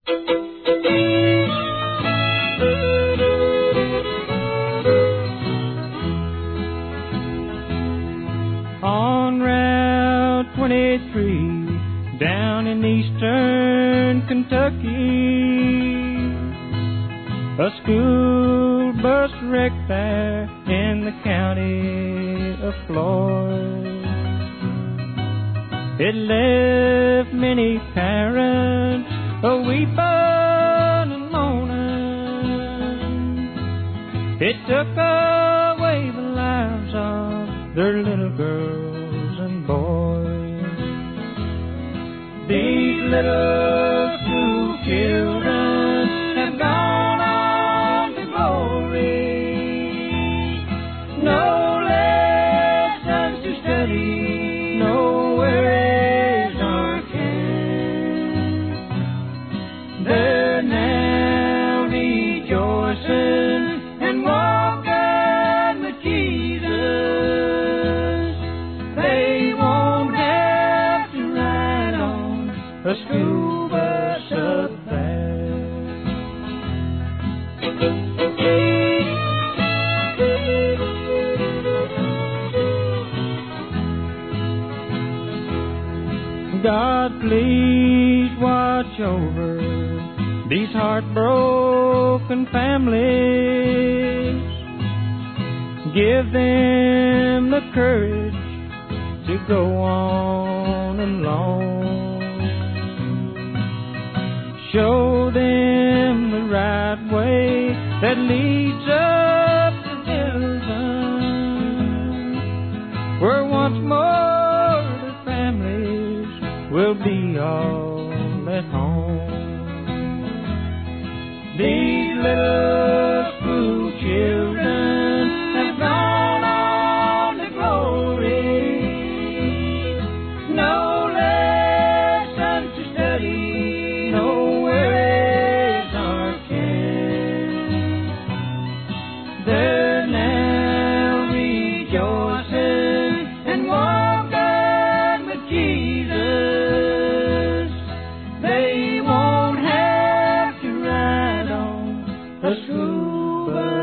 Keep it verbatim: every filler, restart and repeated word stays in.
On Route twenty-three, down in eastern Kentucky, a school bus wrecked there in the county of Floyd. It left many parents a weeping and moaning. It took away the lives of their little girls and boys. These little school children have gone on to glory. No lessons to study, nowhere is our kin. They're now rejoicing and walking with Jesus. They won't have to ride on a school bus up there. God, please watch over these heartbroken families. Give them the courage to go on alone. Show them the right way that leads up to heaven, where once more the families will be all at home. These little school children have gone on to glory. No lessons to study, nowhere is our kin. They're now rejoicing and walking with Jesus. They won't have to ride on a school bus.